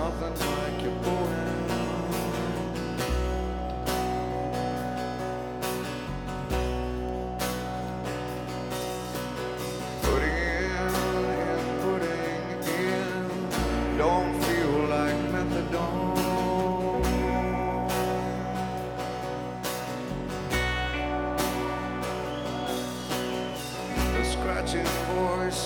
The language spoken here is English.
nothing like your poem. Putting in, don't feel like methadone. The scratching voice